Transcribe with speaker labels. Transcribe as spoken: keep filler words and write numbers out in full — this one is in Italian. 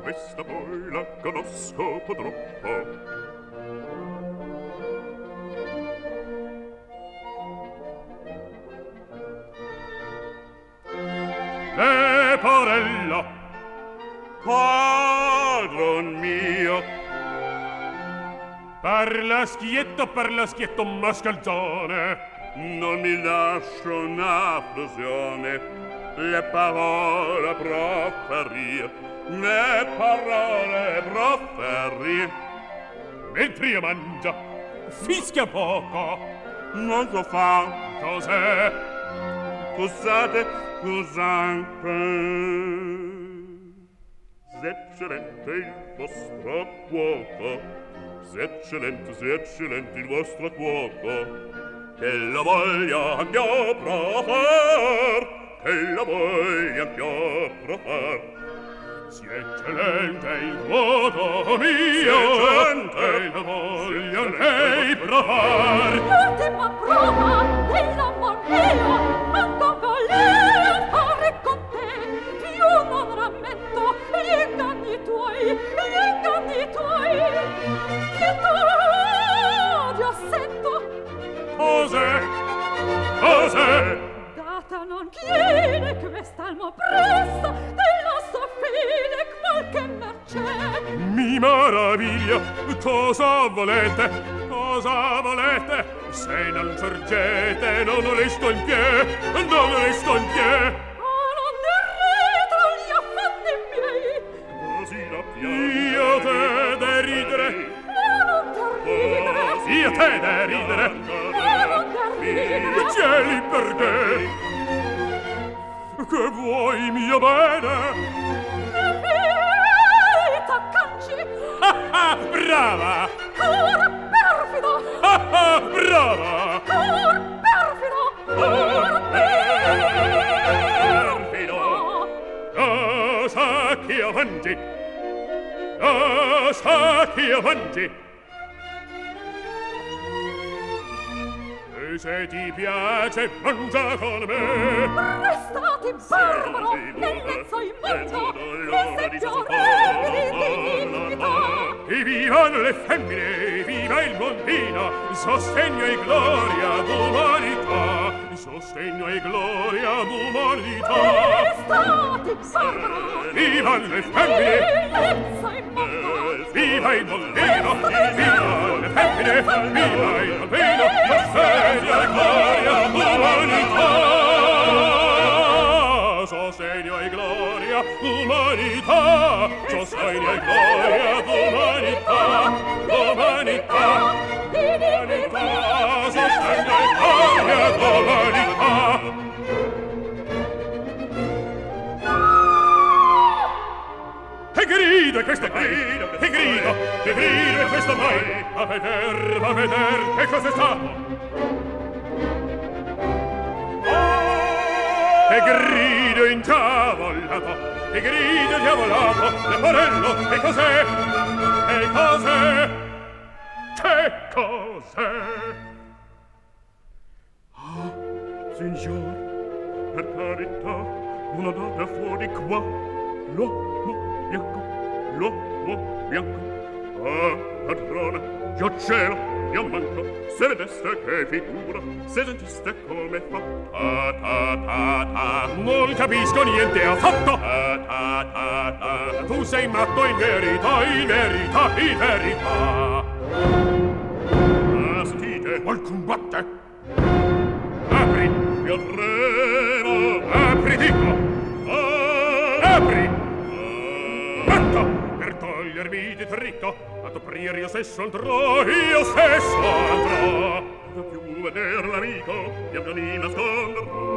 Speaker 1: questa poi la conosco purtroppo. Leporello, padron mio, parla schietto, parla schietto, mascalzone, non mi lascio una frusione, le parole proferir, le parole proferir. Mentre io mangia, fischia poco, non so fa. Cos'è? Scusate, scusate. S'eccellente il vostro cuoco, s'eccellente, s'eccellente il vostro cuoco, che la voglia anch'io profar, che la voglia anch'io profar. Si eccellente il cuoco mio, e la voglia anch'io profar.
Speaker 2: L'ultima prova dell'amor mio, manco voler fare con te, io non rammento gli inganni tuoi, gli inganni tuoi, che t'odio sento.
Speaker 1: Cos'è? Cos'è?
Speaker 2: Data non chiede quest'almo presso della sua fine qualche mercè.
Speaker 1: Mi maraviglia, cosa volete? Cosa volete? Se non sorgete non resto in piedi, non resto in piedi.
Speaker 2: Oh, non derretro gli affanni miei.
Speaker 1: Così la piace. Io te deridere.
Speaker 2: Ma non t'arridere.
Speaker 1: Io te deridere.
Speaker 2: Ma non t'arridere.
Speaker 1: Cieli, perché? Che vuoi mio bene?
Speaker 2: Vita, canci.
Speaker 1: Ah ah, brava!
Speaker 2: Cor perfido.
Speaker 1: Ah ah, brava!
Speaker 2: Cor perfido. Cor perfido.
Speaker 1: Ah, sacchi avanti! Ah, sacchi avanti! E se ti piace, mangia con me!
Speaker 2: Restati barbaro nel mezzo immondo, l'esempio re di dignità.
Speaker 1: E vivano le femmine, viva il montino, sostegno e gloria d'umanità, sostegno e gloria d'umanità.
Speaker 2: Restati barbaro,
Speaker 1: Viva le femmine,
Speaker 2: nel mezzo immondo,
Speaker 1: viva il montino, viva le femmine, viva il montino, sostegno e gloria d'umanità. Sostegno e gloria d'umanità, sostegno e gloria d'umanità, d'umanità, d'umanità, sostegno e gloria d'umanità. Che grido è questo mai? Che grido, che grido è questo mai? A veder, a veder, che cos'è stato? Che grido incavolato, che grido diavolato, Leporello, che cos'è? Che cos'è? Che cos'è? Ah, signor, per carità, una donna fuori qua, l'uomo bianco, l'uomo bianco. Ah, padrona, io cielo, io manco, se vedeste che figura, se sentiste come fa. Ta ta ta ta, non capisco niente affatto. Ta ta ta ta, tu sei matto in verità, in verità, in verità. Ah, sentite, vuol combatte? Apri, io tremo, apri, dico. Ah, apri. Matto, per togliermi di dritto, ad aprire io stesso andrò, io stesso andrò. Non più veder l'amico, io mi nasconderò.